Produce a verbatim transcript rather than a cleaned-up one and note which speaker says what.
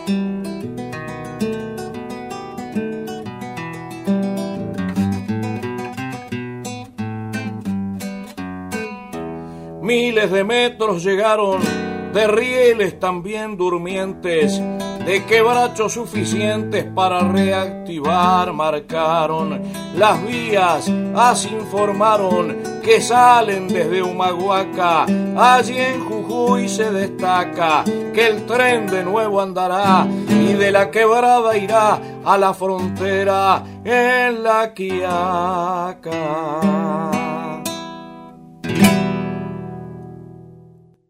Speaker 1: Miles de metros llegaron, de rieles también durmientes, de quebrachos suficientes para reactivar, marcaron las vías, así informaron que salen desde Humahuaca. Allí en Jujuy se destaca que el tren de nuevo andará y de la quebrada irá a la frontera en La Quiaca.